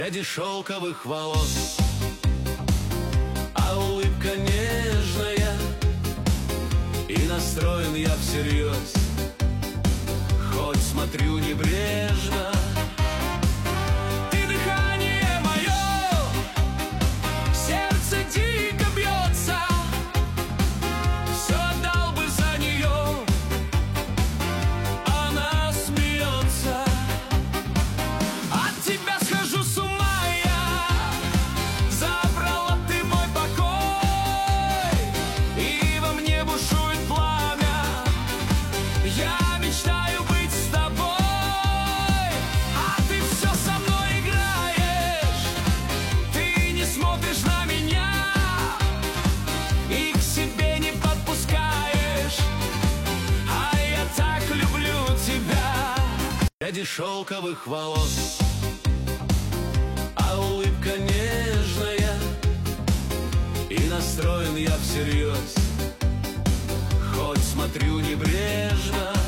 Пряди шелковых волос, а улыбка нежная, и настроен я всерьез, хоть смотрю небрежно. Ты дыхание мое, сердце дико бьется, все отдал бы за нее, она смеется. От тебя схожу с ума я, забрала ты мой покой, и во мне бушует пламя. Я мечтаю быть с тобой, а ты все со мной играешь. Ты не смотришь на меня и к себе не подпускаешь, а я так люблю тебя. Пряди шелковых волос, а улыбка нежная, и настроен я всерьез, хоть смотрю небрежно.